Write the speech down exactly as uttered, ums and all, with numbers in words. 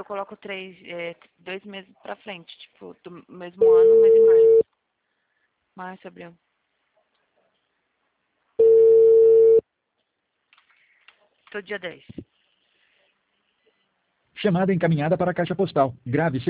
coloco três, é, dois meses pra frente, tipo, do mesmo ano, mês em março. Março, abril. Tô dia dez. Chamada encaminhada para a caixa postal. Grave seu